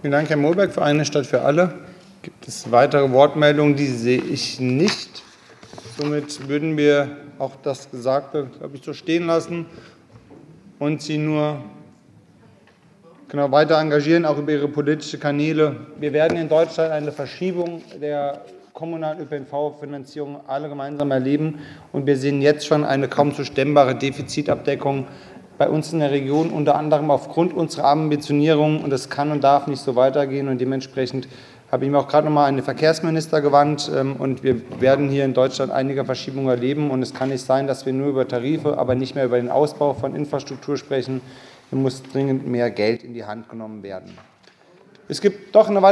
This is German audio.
Vielen Dank, Herr Mohlberg. Für eine Stadt für alle. Gibt es weitere Wortmeldungen? Die sehe ich nicht. Somit würden wir auch das Gesagte, glaube ich, so stehen lassen und Sie nur weiter engagieren, auch über Ihre politischen Kanäle. Wir werden in Deutschland eine Verschiebung der kommunalen ÖPNV-Finanzierung alle gemeinsam erleben. Und wir sehen jetzt schon eine kaum zu stemmbare Defizitabdeckung bei uns in der Region, unter anderem aufgrund unserer Ambitionierung. Und das kann und darf nicht so weitergehen. Und dementsprechend habe ich mir auch gerade noch mal an den Verkehrsminister gewandt. Und wir werden hier in Deutschland einige Verschiebungen erleben. Und es kann nicht sein, dass wir nur über Tarife, aber nicht mehr über den Ausbau von Infrastruktur sprechen. Hier muss dringend mehr Geld in die Hand genommen werden. Es gibt doch eine weitere